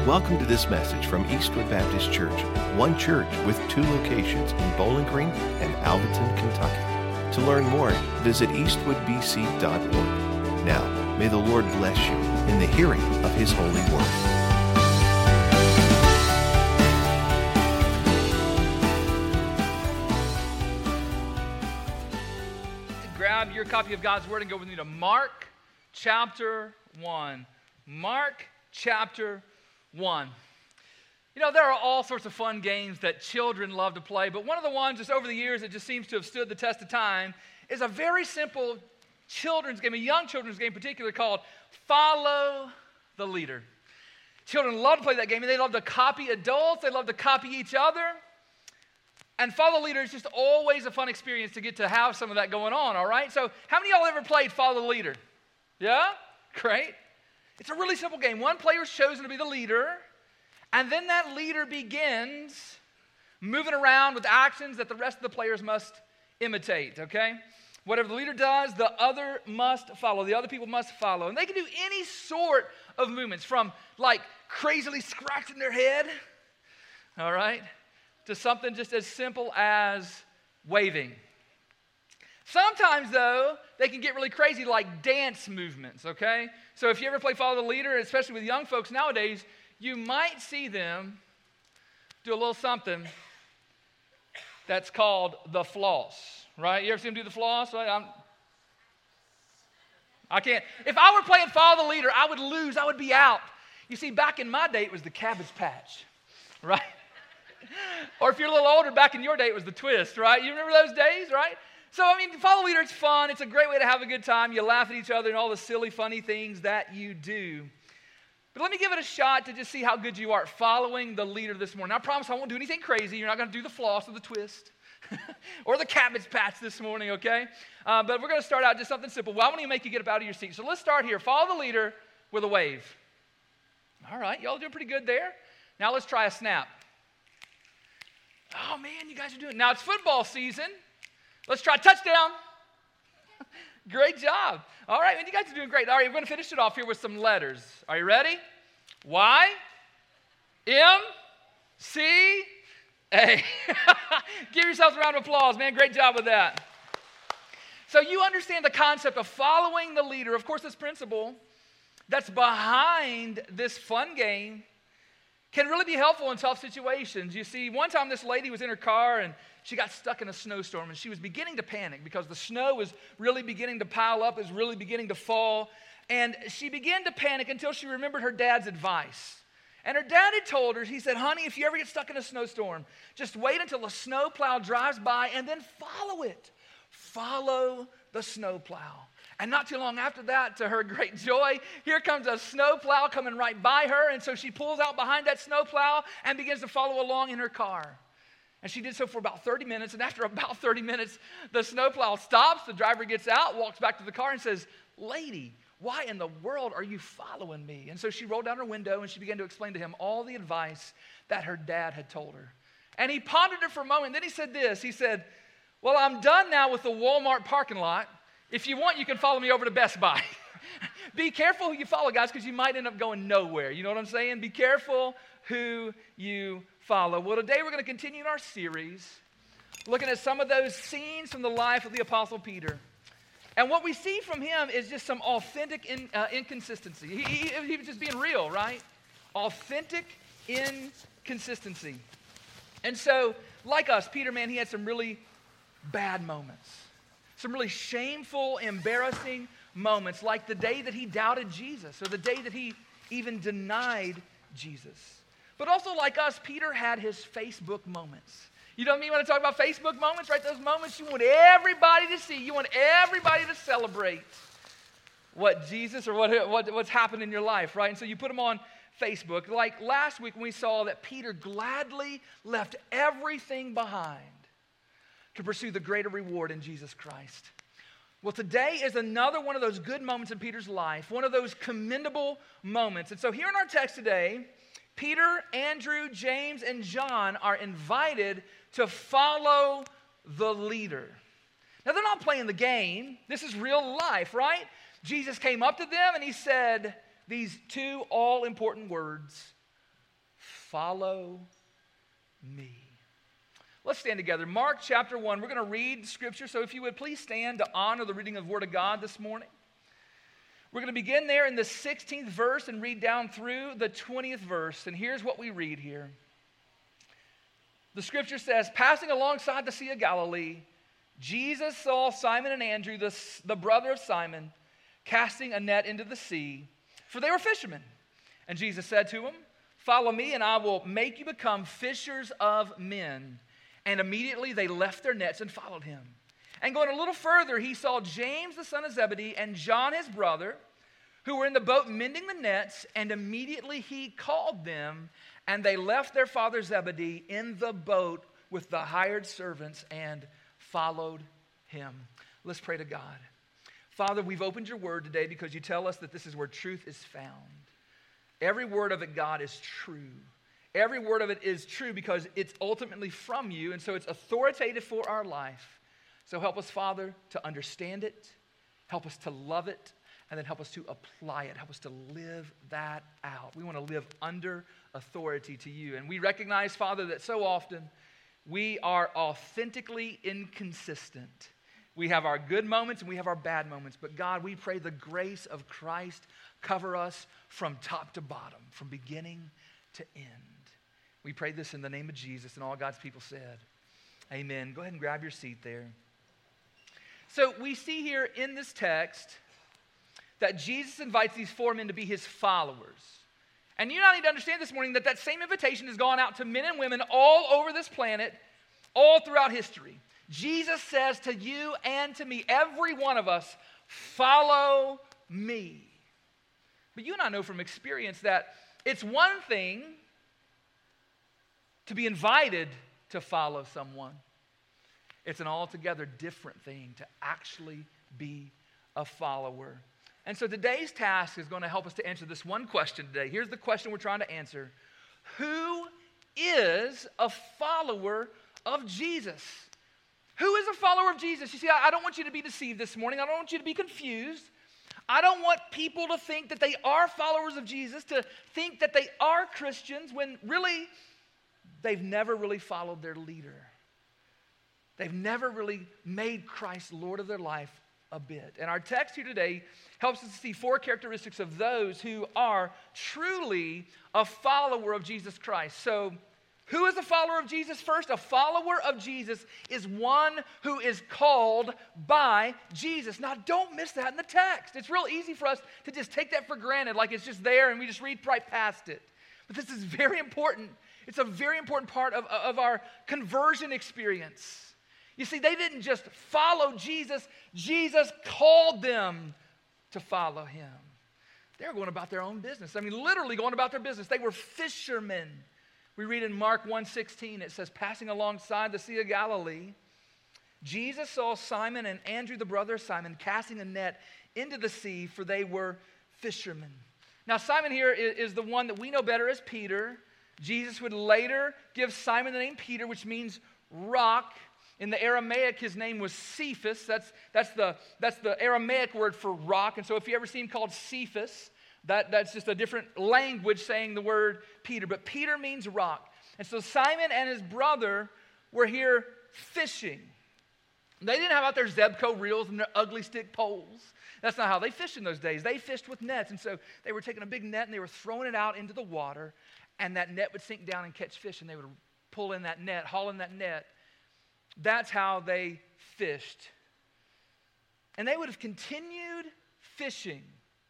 Welcome to this message from Eastwood Baptist Church, one church with two locations in Bowling Green and Alvaton, Kentucky. To learn more, visit eastwoodbc.org. Now, may the Lord bless you in the hearing of His holy word. Grab your copy of God's Word and go with me to Mark chapter 1. Mark chapter 1. You know, there are all sorts of fun games that children love to play, but one of the ones just over the years that just seems to have stood the test of time is a very simple children's game, a young children's game in particular, called Follow the Leader. Children love to play that game, and they love to copy adults, they love to copy each other. And Follow the Leader is just always a fun experience to get to have some of that going on, all right? So how many of y'all ever played Follow the Leader? Yeah? Great. It's a really simple game. One player is chosen to be the leader, and then that leader begins moving around with actions that the rest of the players must imitate, okay? Whatever the leader does, the other must follow. The other people must follow. And they can do any sort of movements, from like crazily scratching their head, all right, to something just as simple as waving. Sometimes, though, they can get really crazy, like dance movements, okay? So if you ever play Follow the Leader, especially with young folks nowadays, you might see them do a little something that's called the floss, right? You ever see them do the floss? Right? I can't. If I were playing Follow the Leader, I would lose. I would be out. You see, back in my day, it was the Cabbage Patch, right? Or if you're a little older, back in your day, it was the twist, right? You remember those days, right? So, I mean, Follow the Leader, it's fun. It's a great way to have a good time. You laugh at each other and all the silly, funny things that you do. But let me give it a shot to just see how good you are at following the leader this morning. I promise I won't do anything crazy. You're not going to do the floss or the twist or the Cabbage Patch this morning, okay? But we're going to start out just something simple. Well, I want to make you get up out of your seat. So let's start here. Follow the leader with a wave. All right, y'all doing pretty good there. Now let's try a snap. Oh, man, you guys are doing it. Now it's football season. Let's try touchdown. Great job. All right, man, you guys are doing great. All right, we're going to finish it off here with some letters. Are you ready? Y, M, C, A. Give yourselves a round of applause, man. Great job with that. So you understand the concept of following the leader. Of course, this principle that's behind this fun game can really be helpful in tough situations. You see, one time this lady was in her car and she got stuck in a snowstorm, and she was beginning to panic because the snow was really beginning to pile up, was really beginning to fall. And she began to panic until she remembered her dad's advice. And her dad had told her, he said, honey, if you ever get stuck in a snowstorm, just wait until a snowplow drives by and then follow it. Follow the snowplow. And not too long after that, to her great joy, here comes a snowplow coming right by her. And so she pulls out behind that snowplow and begins to follow along in her car. And she did so for about 30 minutes. And after about 30 minutes, the snowplow stops. The driver gets out, walks back to the car and says, lady, why in the world are you following me? And so she rolled down her window and she began to explain to him all the advice that her dad had told her. And he pondered it for a moment. And then he said this. He said, well, I'm done now with the Walmart parking lot. If you want, you can follow me over to Best Buy. Be careful who you follow, guys, because you might end up going nowhere. You know what I'm saying? Be careful who you follow. Well, today we're going to continue in our series looking at some of those scenes from the life of the Apostle Peter. And what we see from him is just some authentic inconsistency. He was just being real, right? Authentic inconsistency. And so, like us, Peter, man, he had some really bad moments. Some really shameful, embarrassing moments, like the day that he doubted Jesus or the day that he even denied Jesus. But also like us, Peter had his Facebook moments. You know what I mean when I talk about Facebook moments, right? Those moments you want everybody to see. You want everybody to celebrate what Jesus or what's happened in your life, right? And so you put them on Facebook. Like last week when we saw that Peter gladly left everything behind to pursue the greater reward in Jesus Christ. Well, today is another one of those good moments in Peter's life, one of those commendable moments. And so here in our text today, Peter, Andrew, James, and John are invited to follow the leader. Now, they're not playing the game. This is real life, right? Jesus came up to them and he said these two all-important words, follow me. Let's stand together. Mark chapter 1. We're going to read Scripture. So if you would please stand to honor the reading of the Word of God this morning. We're going to begin there in the 16th verse and read down through the 20th verse. And here's what we read here. The Scripture says, passing alongside the Sea of Galilee, Jesus saw Simon and Andrew, the brother of Simon, casting a net into the sea, for they were fishermen. And Jesus said to them, follow me, and I will make you become fishers of men. And immediately they left their nets and followed him. And going a little further, he saw James, the son of Zebedee, and John, his brother, who were in the boat mending the nets. And immediately he called them, and they left their father Zebedee in the boat with the hired servants and followed him. Let's pray to God. Father, we've opened your word today because you tell us that this is where truth is found. Every word of it, God, is true. Every word of it is true because it's ultimately from you, and so it's authoritative for our life. So help us, Father, to understand it, help us to love it, and then help us to apply it. Help us to live that out. We want to live under authority to you. And we recognize, Father, that so often we are authentically inconsistent. We have our good moments and we have our bad moments. But God, we pray the grace of Christ cover us from top to bottom, from beginning to end. We pray this in the name of Jesus, and all God's people said, amen. Go ahead and grab your seat there. So we see here in this text that Jesus invites these four men to be his followers. And you need to understand this morning that that same invitation has gone out to men and women all over this planet, all throughout history. Jesus says to you and to me, every one of us, follow me. But you and I know from experience that it's one thing to be invited to follow someone. It's an altogether different thing to actually be a follower. And so today's task is going to help us to answer this one question today. Here's the question we're trying to answer. Who is a follower of Jesus? Who is a follower of Jesus? You see, I don't want you to be deceived this morning. I don't want you to be confused. I don't want people to think that they are followers of Jesus, to think that they are Christians, when really they've never really followed their leader. They've never really made Christ Lord of their life a bit. And our text here today helps us to see four characteristics of those who are truly a follower of Jesus Christ. So, who is a follower of Jesus? First, a follower of Jesus is one who is called by Jesus. Now, don't miss that in the text. It's real easy for us to just take that for granted, like it's just there and we just read right past it. But this is very important. It's a very important part of our conversion experience. You see, they didn't just follow Jesus. Jesus called them to follow him. They were going about their own business. I mean, literally going about their business. They were fishermen. We read in Mark 1:16, it says, passing alongside the Sea of Galilee, Jesus saw Simon and Andrew, the brother of Simon, casting a net into the sea, for they were fishermen. Now, Simon here is the one that we know better as Peter. Jesus would later give Simon the name Peter, which means rock. In the Aramaic, his name was Cephas. That's the Aramaic word for rock. And so if you ever see him called Cephas, that's just a different language saying the word Peter. But Peter means rock. And so Simon and his brother were here fishing. They didn't have out their Zebco reels and their ugly stick poles. That's not how they fished in those days. They fished with nets. And so they were taking a big net and they were throwing it out into the water. And that net would sink down and catch fish. And they would pull in that net, haul in that net. That's how they fished. And they would have continued fishing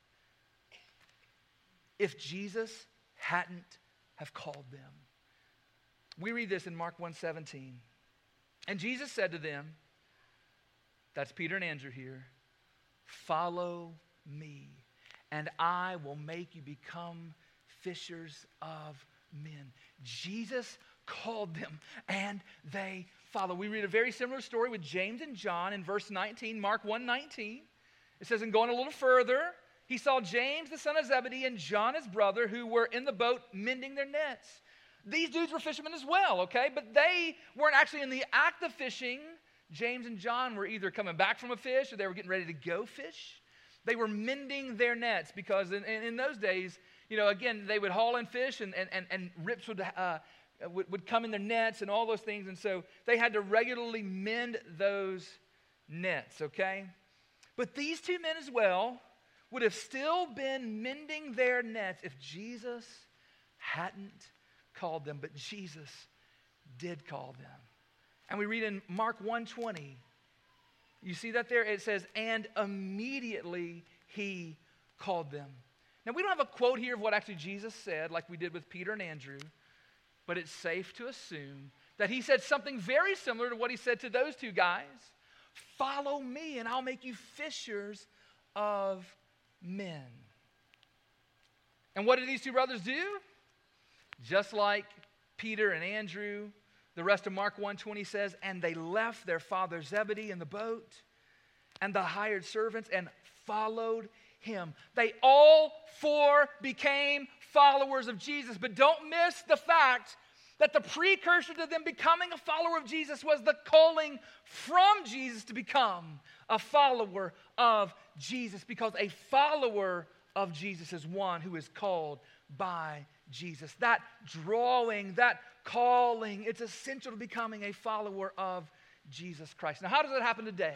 if Jesus hadn't have called them. We read this in Mark 1:17. And Jesus said to them, that's Peter and Andrew here, follow me, and I will make you become fishers of men. Jesus called them, and they followed. We read a very similar story with James and John in verse 19, Mark 1:19. It says, and going a little further, he saw James, the son of Zebedee, and John, his brother, who were in the boat mending their nets. These dudes were fishermen as well, okay? But they weren't actually in the act of fishing. James and John were either coming back from a fish or they were getting ready to go fish. They were mending their nets because in those days, again, they would haul in fish and rips would come in their nets and all those things. And so they had to regularly mend those nets, okay? But these two men as well would have still been mending their nets if Jesus hadn't called them. But Jesus did call them. And we read in Mark 1:20, you see that there? It says, and immediately he called them. Now, we don't have a quote here of what actually Jesus said like we did with Peter and Andrew, but it's safe to assume that he said something very similar to what he said to those two guys. Follow me and I'll make you fishers of men. And what did these two brothers do? Just like Peter and Andrew, the rest of Mark 1:20 says, and they left their father Zebedee in the boat and the hired servants and followed him. They all four became followers of Jesus. But don't miss the fact that the precursor to them becoming a follower of Jesus was the calling from Jesus to become a follower of Jesus. Because a follower of Jesus is one who is called by Jesus. That drawing, that calling, it's essential to becoming a follower of Jesus Christ. Now, how does that happen today?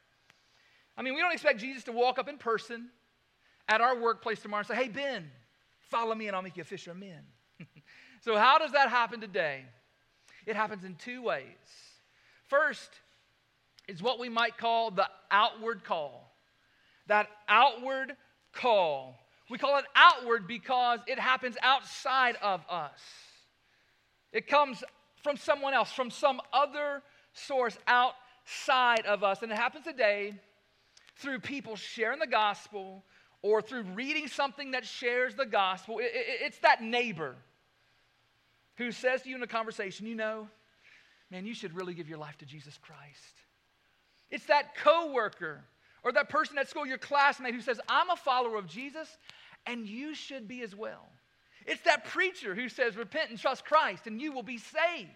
I mean, we don't expect Jesus to walk up in person at our workplace tomorrow and say, hey, Ben, follow me and I'll make you a fisher of men. So how does that happen today? It happens in two ways. First is what we might call the outward call. That outward call. We call it outward because it happens outside of us. It comes from someone else, from some other source outside of us. And it happens today through people sharing the gospel or through reading something that shares the gospel. It's that neighbor who says to you in a conversation, man, you should really give your life to Jesus Christ. It's that coworker or that person at school, your classmate, who says, I'm a follower of Jesus and you should be as well. It's that preacher who says, repent and trust Christ and you will be saved.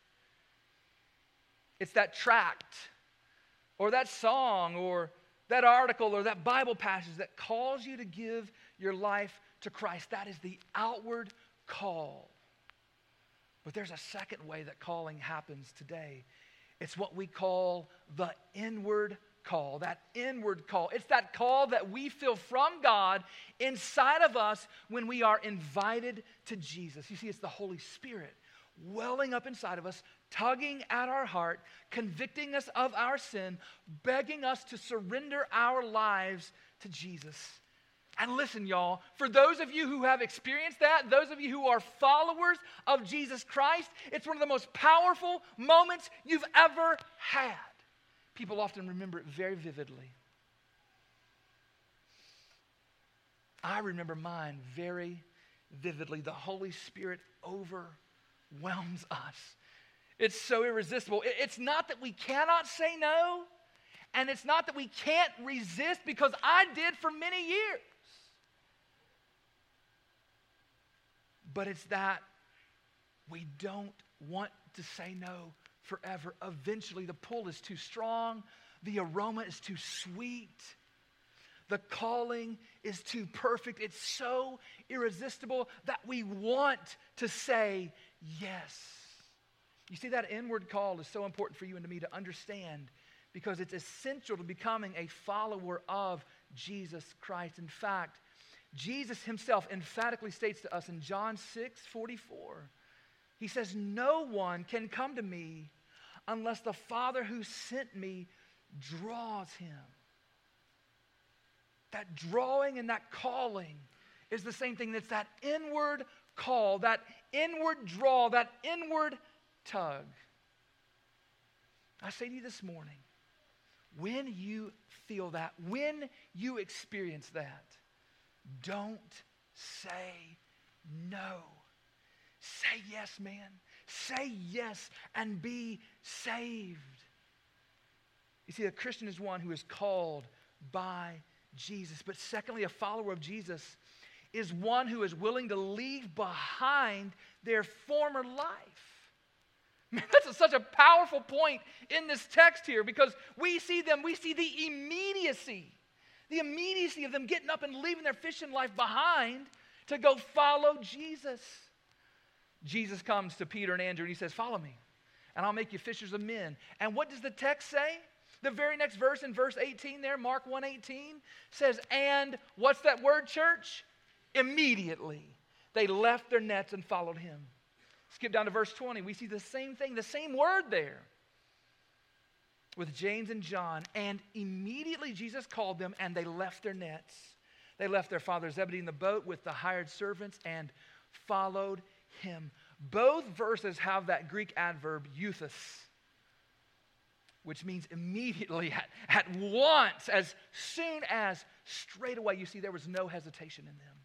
It's that tract or that song or that article or that Bible passage that calls you to give your life to Christ. That is the outward call. But there's a second way that calling happens today. It's what we call the inward call, that inward call. It's that call that we feel from God inside of us when we are invited to Jesus. You see, it's the Holy Spirit welling up inside of us, tugging at our heart, convicting us of our sin, begging us to surrender our lives to Jesus. And listen, y'all, for those of you who have experienced that, those of you who are followers of Jesus Christ, it's one of the most powerful moments you've ever had. People often remember it very vividly. I remember mine very vividly. The Holy Spirit overwhelms us. It's so irresistible. It's not that we cannot say no, and it's not that we can't resist, because I did for many years. But it's that we don't want to say no forever. Eventually, the pull is too strong. The aroma is too sweet. The calling is too perfect. It's so irresistible that we want to say yes. You see, that inward call is so important for you and to me to understand, because it's essential to becoming a follower of Jesus Christ. In fact, Jesus himself emphatically states to us in John 6:44, he says, no one can come to me unless the Father who sent me draws him. That drawing and that calling is the same thing. It's that inward call, that inward draw, that inward tug. I say to you this morning, when you feel that, when you experience that, don't say no. Say yes, man. Say yes and be saved. You see, a Christian is one who is called by Jesus. But secondly, a follower of Jesus is one who is willing to leave behind their former life. Man, that's such a powerful point in this text here, because we see the immediacy of them getting up and leaving their fishing life behind, to go follow Jesus. Jesus comes to Peter and Andrew and he says, follow me, and I'll make you fishers of men. And what does the text say? The very next verse in verse 18 there, Mark 1:18, says, and what's that word, church? Immediately they left their nets and followed him. Skip down to verse 20. We see the same thing, the same word there with James and John. And immediately Jesus called them and they left their nets. They left their father Zebedee in the boat with the hired servants and followed him. Both verses have that Greek adverb euthus, which means immediately, at once, as soon as, straight away. You see, there was no hesitation in them.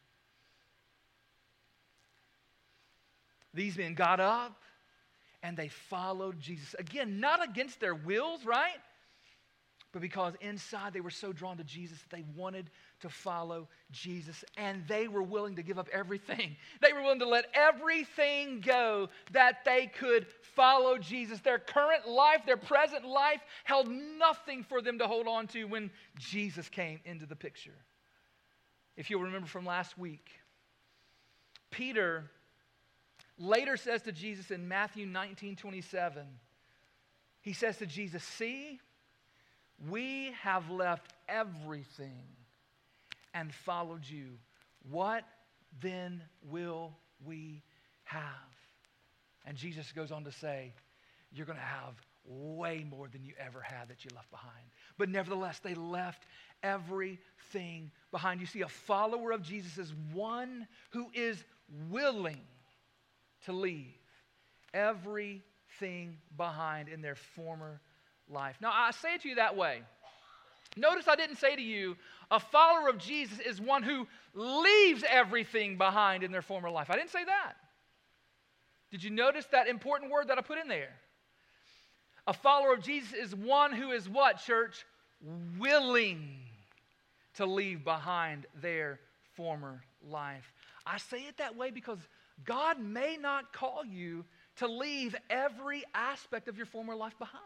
These men got up and they followed Jesus. Again, not against their wills, right? But because inside they were so drawn to Jesus that they wanted to follow Jesus. And they were willing to give up everything. They were willing to let everything go that they could follow Jesus. Their current life, their present life, held nothing for them to hold on to when Jesus came into the picture. If you'll remember from last week, Peter later says to Jesus in Matthew 19:27, he says to Jesus, see, we have left everything and followed you. What then will we have? And Jesus goes on to say, you're going to have way more than you ever had that you left behind. But nevertheless, they left everything behind. You see, a follower of Jesus is one who is willing to leave everything behind in their former life. Now, I say it to you that way. Notice I didn't say to you, a follower of Jesus is one who leaves everything behind in their former life. I didn't say that. Did you notice that important word that I put in there? A follower of Jesus is one who is what, church? Willing to leave behind their former life. I say it that way because God may not call you to leave every aspect of your former life behind.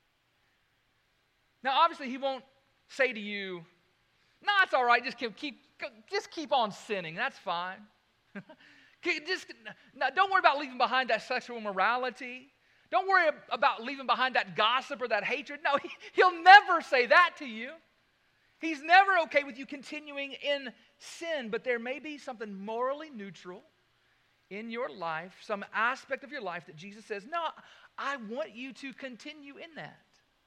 Now, obviously, he won't say to you, no, it's all right, just keep on sinning, that's fine. Don't worry about leaving behind that sexual immorality. Don't worry about leaving behind that gossip or that hatred. No, he'll never say that to you. He's never okay with you continuing in sin, but there may be something morally neutral in your life, some aspect of your life that Jesus says, no, I want you to continue in that.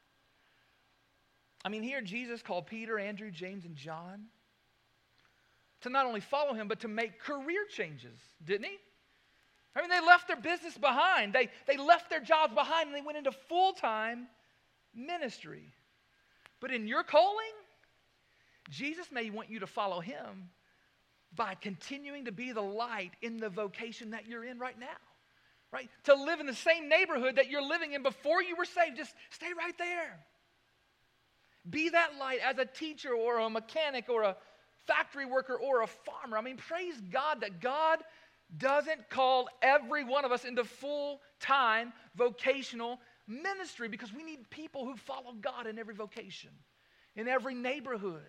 I mean, here Jesus called Peter, Andrew, James, and John to not only follow him, but to make career changes, didn't he? I mean, they left their business behind. They left their jobs behind, and they went into full-time ministry. But in your calling, Jesus may want you to follow him by continuing to be the light in the vocation that you're in right now, right? To live in the same neighborhood that you're living in before you were saved. Just stay right there. Be that light as a teacher or a mechanic or a factory worker or a farmer. I mean, praise God that God doesn't call every one of us into full-time vocational ministry, because we need people who follow God in every vocation, in every neighborhood,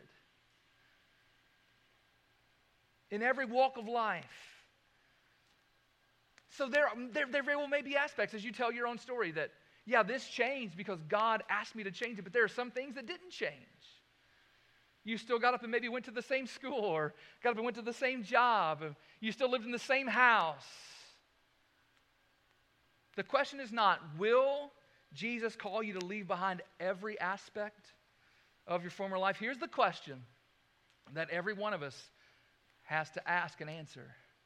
in every walk of life. So there very well may be aspects as you tell your own story that, yeah, this changed because God asked me to change it, but there are some things that didn't change. You still got up and maybe went to the same school, or got up and went to the same job. You still lived in the same house. The question is not, will Jesus call you to leave behind every aspect of your former life? Here's the question that every one of us has to ask and answer.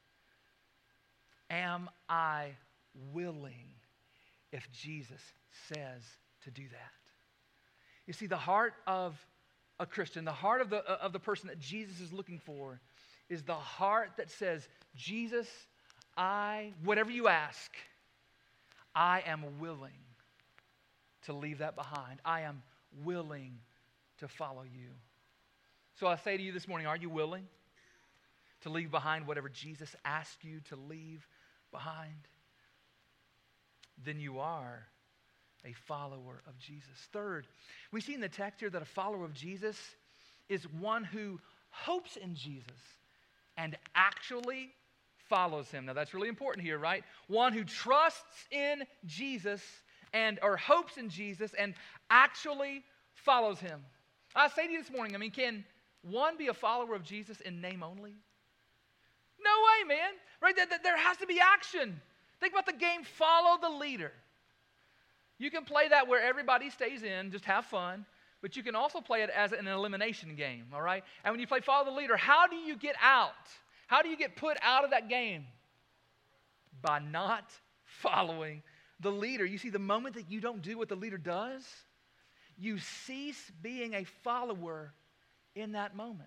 Am I willing if Jesus says to do that? You see, the heart of a Christian, the heart of the person that Jesus is looking for, is the heart that says, Jesus, whatever you ask, I am willing to leave that behind. I am willing to follow you. So I say to you this morning, are you willing to leave behind whatever Jesus asked you to leave behind? Then you are a follower of Jesus. Third, we see in the text here that a follower of Jesus is one who hopes in Jesus and actually follows him. Now that's really important here, right? One who trusts in Jesus or hopes in Jesus and actually follows him. I say to you this morning, can one be a follower of Jesus in name only? No way, man. Right? There has to be action. Think about the game Follow the Leader. You can play that where everybody stays in, just have fun, but you can also play it as an elimination game, all right? And when you play Follow the Leader, how do you get out? How do you get put out of that game? By not following the leader. You see, the moment that you don't do what the leader does, you cease being a follower in that moment.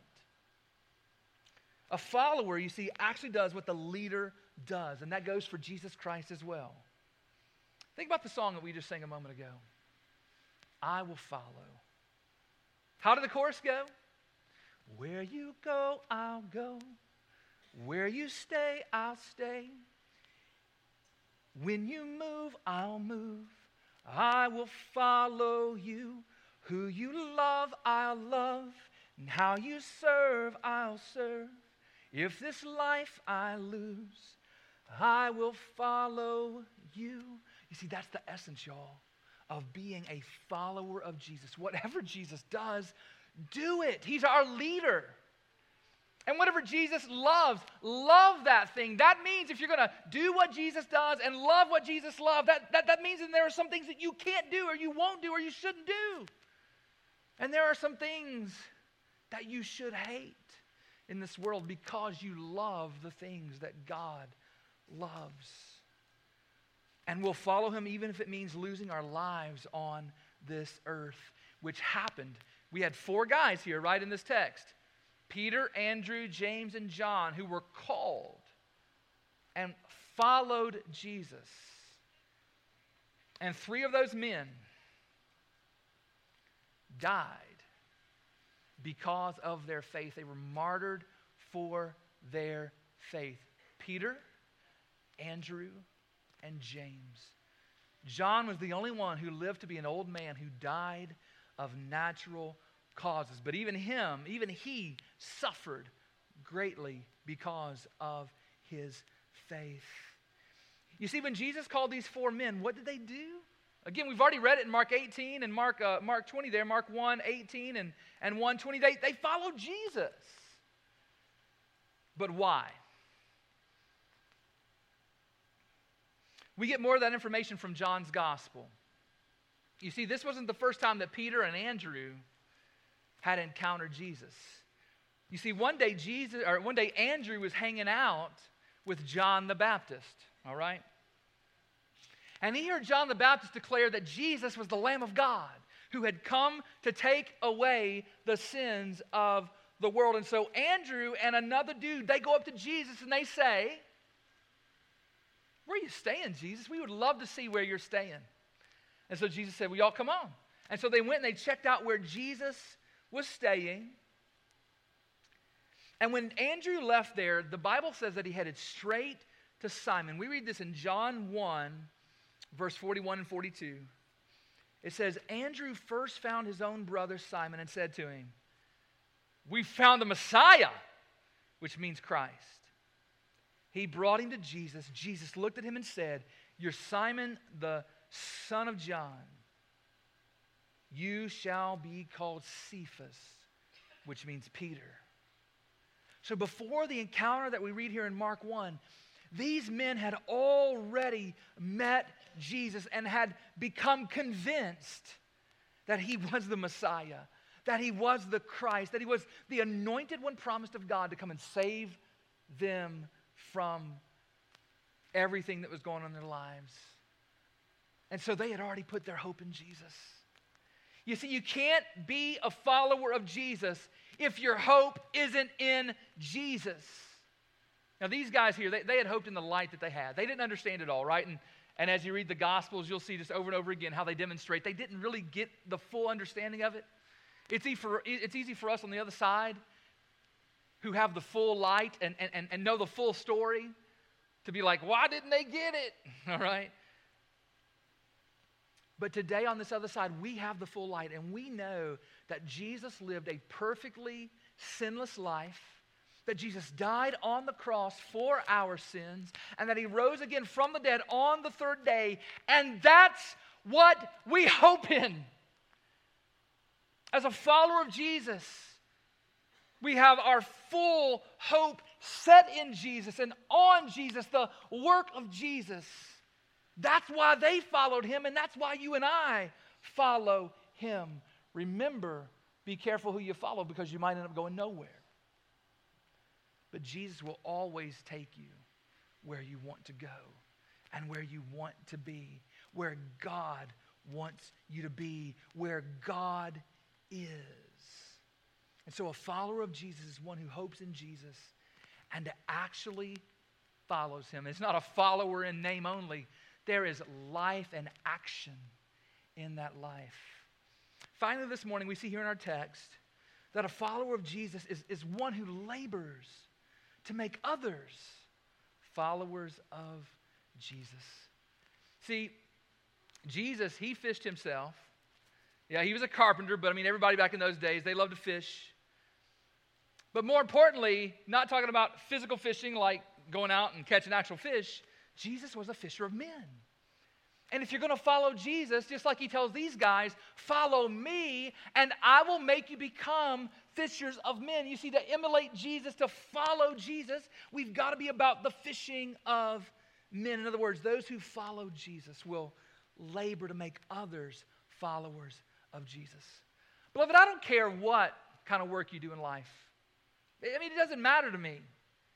A follower, you see, actually does what the leader does, and that goes for Jesus Christ as well. Think about the song that we just sang a moment ago. I will follow. How did the chorus go? Where you go, I'll go. Where you stay, I'll stay. When you move, I'll move. I will follow you. Who you love, I'll love. And how you serve, I'll serve. If this life I lose, I will follow you. You see, that's the essence, y'all, of being a follower of Jesus. Whatever Jesus does, do it. He's our leader. And whatever Jesus loves, love that thing. That means if you're going to do what Jesus does and love what Jesus loved, that means that there are some things that you can't do or you won't do or you shouldn't do. And there are some things that you should hate in this world because you love the things that God loves. And we'll follow him even if it means losing our lives on this earth, which happened. We had 4 guys here, right, in this text. Peter, Andrew, James, and John, who were called and followed Jesus. And 3 of those men died because of their faith. They were martyred for their faith. Peter, Andrew, and James. John was the only one who lived to be an old man who died of natural causes. But even he suffered greatly because of his faith. You see, when Jesus called these 4 men, what did they do? Again, we've already read it in Mark 18 and Mark 20 there, Mark 1, 18 and 1, 20. They followed Jesus. But why? We get more of that information from John's gospel. You see, this wasn't the first time that Peter and Andrew had encountered Jesus. You see, one day Andrew was hanging out with John the Baptist, all right? And he heard John the Baptist declare that Jesus was the Lamb of God who had come to take away the sins of the world. And so Andrew and another dude, they go up to Jesus and they say, "Where are you staying, Jesus? We would love to see where you're staying." And so Jesus said, "Well, y'all come on." And so they went and they checked out where Jesus was staying. And when Andrew left there, the Bible says that he headed straight to Simon. We read this in John 1, verse 41 and 42. It says, Andrew first found his own brother Simon and said to him, "We found the Messiah," which means Christ. He brought him to Jesus. Jesus looked at him and said, "You're Simon, the son of John. You shall be called Cephas," which means Peter. So before the encounter that we read here in Mark 1, these men had already met Jesus and had become convinced that he was the Messiah, that he was the Christ, that he was the anointed one promised of God to come and save them from everything that was going on in their lives. And so they had already put their hope in Jesus. You see, you can't be a follower of Jesus if your hope isn't in Jesus. Now, these guys here, they had hoped in the light that they had. They didn't understand it all, right? And as you read the Gospels, you'll see just over and over again how they demonstrate. They didn't really get the full understanding of it. It's easy for us on the other side who have the full light and know the full story to be like, why didn't they get it? All right? But today on this other side, we have the full light, and we know that Jesus lived a perfectly sinless life, that Jesus died on the cross for our sins and that he rose again from the dead on the third day. And that's what we hope in. As a follower of Jesus, we have our full hope set in Jesus and on Jesus, the work of Jesus. That's why they followed him, and that's why you and I follow him. Remember, be careful who you follow because you might end up going nowhere. But Jesus will always take you where you want to go and where you want to be, where God wants you to be, where God is. And so a follower of Jesus is one who hopes in Jesus and actually follows him. It's not a follower in name only. There is life and action in that life. Finally, this morning, we see here in our text that a follower of Jesus is one who labors to make others followers of Jesus. See, Jesus, he fished himself. Yeah, he was a carpenter, but I mean, everybody back in those days, they loved to fish. But more importantly, not talking about physical fishing like going out and catching actual fish, Jesus was a fisher of men. And if you're going to follow Jesus, just like he tells these guys, follow me and I will make you become fishers of men. You see, to emulate Jesus, to follow Jesus, we've got to be about the fishing of men. In other words, those who follow Jesus will labor to make others followers of Jesus. Beloved, I don't care what kind of work you do in life. I mean, it doesn't matter to me.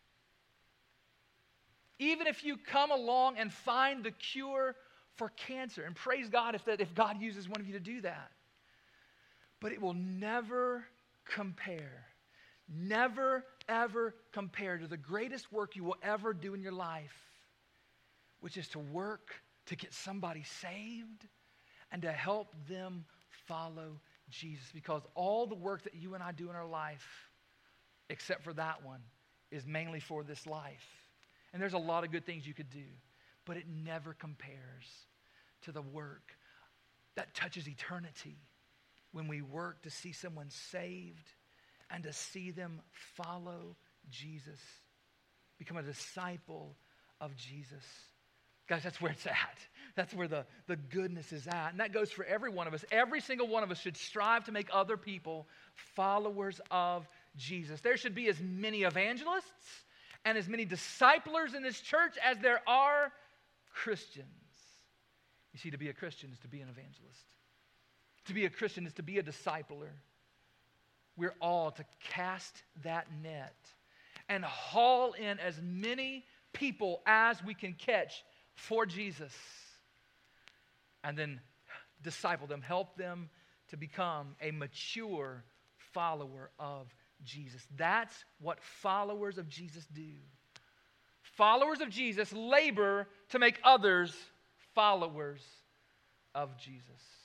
Even if you come along and find the cure for cancer, and praise God if God uses one of you to do that. But it will never compare, never ever compare to the greatest work you will ever do in your life, which is to work to get somebody saved and to help them follow Jesus. Because all the work that you and I do in our life, except for that one, is mainly for this life. And there's a lot of good things you could do, but it never compares to the work that touches eternity when we work to see someone saved and to see them follow Jesus, become a disciple of Jesus. Guys, that's where it's at. That's where the goodness is at. And that goes for every one of us. Every single one of us should strive to make other people followers of Jesus. There should be as many evangelists and as many disciplers in this church as there are Christians. You see, to be a Christian is to be an evangelist. To be a Christian is to be a discipler. We're all to cast that net and haul in as many people as we can catch for Jesus. And then disciple them, help them to become a mature follower of Jesus. That's what followers of Jesus do. Followers of Jesus labor to make others followers of Jesus.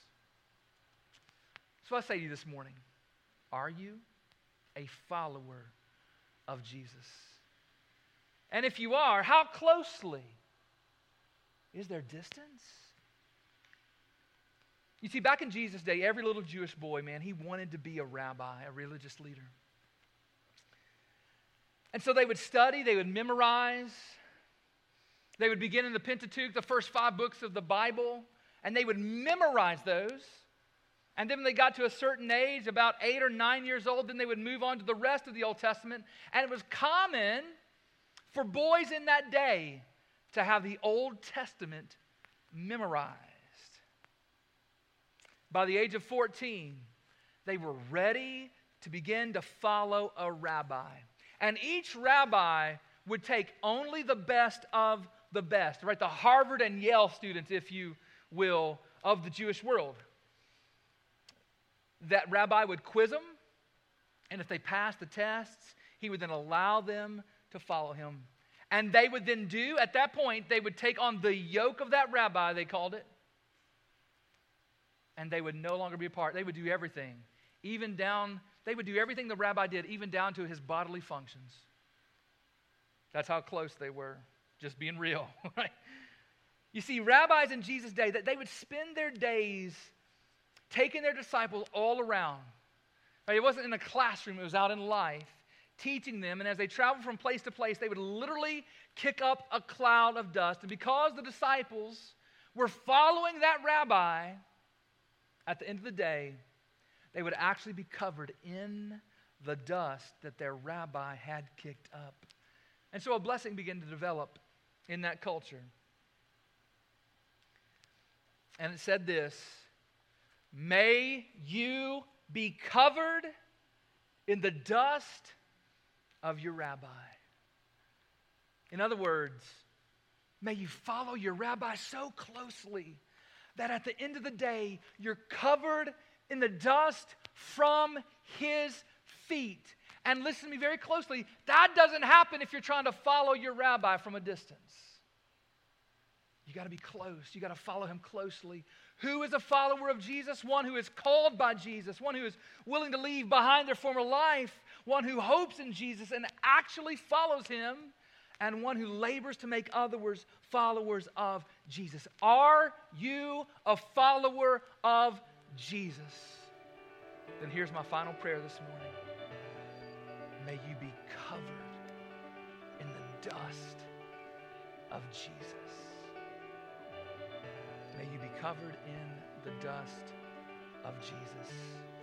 So I say to you this morning, are you a follower of Jesus? And if you are, how closely? Is there distance? You see, back in Jesus' day, every little Jewish boy, man, he wanted to be a rabbi, a religious leader. And so they would study, they would memorize, they would begin in the Pentateuch, the first 5 books of the Bible, and they would memorize those. And then when they got to a certain age, about 8 or 9 years old, then they would move on to the rest of the Old Testament. And it was common for boys in that day to have the Old Testament memorized. By the age of 14, they were ready to begin to follow a rabbi. And each rabbi would take only the best of the best, right? The Harvard and Yale students, if you will, of the Jewish world. That rabbi would quiz them, and if they passed the tests, he would then allow them to follow him. And they would then do, at that point, they would take on the yoke of that rabbi, they called it, and they would no longer be a part. They would do everything, they would do everything the rabbi did, even down to his bodily functions. That's how close they were, just being real, right? You see, rabbis in Jesus' day, that they would spend their days taking their disciples all around. Right? It wasn't in a classroom, it was out in life, teaching them, and as they traveled from place to place, they would literally kick up a cloud of dust. And because the disciples were following that rabbi, at the end of the day, they would actually be covered in the dust that their rabbi had kicked up. And so a blessing began to develop in that culture. And it said this: may you be covered in the dust of your rabbi. In other words, may you follow your rabbi so closely that at the end of the day, you're covered in the dust from his feet. And listen to me very closely, that doesn't happen if you're trying to follow your rabbi from a distance. You got to be close. You got to follow him closely. Who is a follower of Jesus? One who is called by Jesus, one who is willing to leave behind their former life, one who hopes in Jesus and actually follows him, and one who labors to make others followers of Jesus. Are you a follower of Jesus? Then here's my final prayer this morning. May you be covered in the dust of Jesus. May you be covered in the dust of Jesus.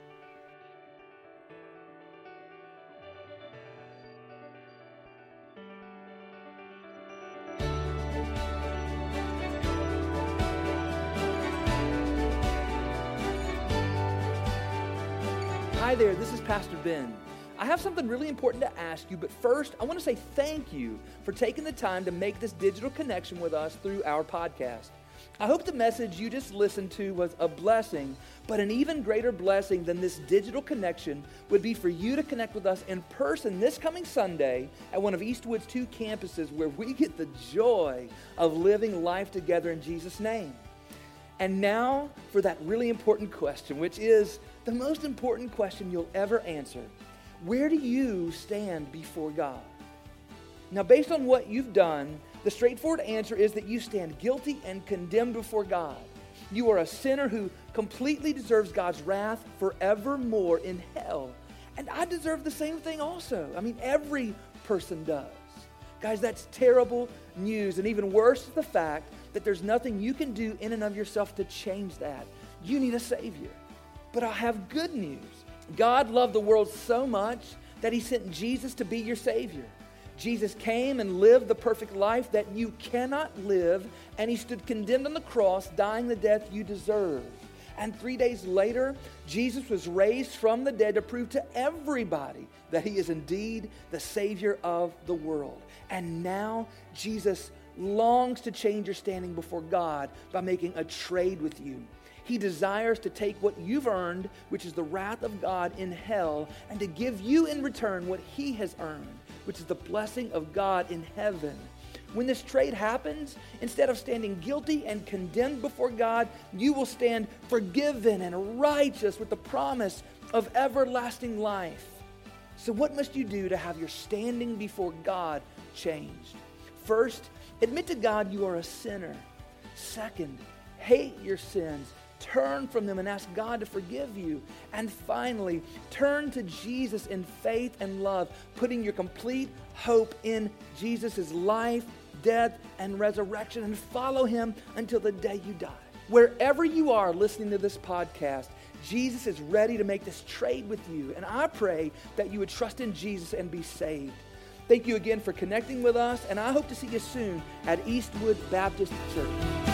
Hi there, this is Pastor Ben. I have something really important to ask you, but first, I want to say thank you for taking the time to make this digital connection with us through our podcast. I hope the message you just listened to was a blessing, but an even greater blessing than this digital connection would be for you to connect with us in person this coming Sunday at one of Eastwood's 2 campuses where we get the joy of living life together in Jesus' name. And now for that really important question, which is the most important question you'll ever answer. Where do you stand before God? Now, based on what you've done, the straightforward answer is that you stand guilty and condemned before God. You are a sinner who completely deserves God's wrath forevermore in hell. And I deserve the same thing also. I mean, every person does. Guys, that's terrible news. And even worse is the fact that there's nothing you can do in and of yourself to change that. You need a Savior. But I have good news. God loved the world so much that he sent Jesus to be your Savior. Jesus came and lived the perfect life that you cannot live, and he stood condemned on the cross, dying the death you deserve. And 3 days later, Jesus was raised from the dead to prove to everybody that he is indeed the Savior of the world. And now Jesus longs to change your standing before God by making a trade with you. He desires to take what you've earned, which is the wrath of God in hell, and to give you in return what he has earned, which is the blessing of God in heaven. When this trade happens, instead of standing guilty and condemned before God, you will stand forgiven and righteous with the promise of everlasting life. So what must you do to have your standing before God changed? First, admit to God you are a sinner. Second, hate your sins. Turn from them and ask God to forgive you. And finally, turn to Jesus in faith and love, putting your complete hope in Jesus' life, death, and resurrection, and follow him until the day you die. Wherever you are listening to this podcast, Jesus is ready to make this trade with you. And I pray that you would trust in Jesus and be saved. Thank you again for connecting with us, and I hope to see you soon at Eastwood Baptist Church.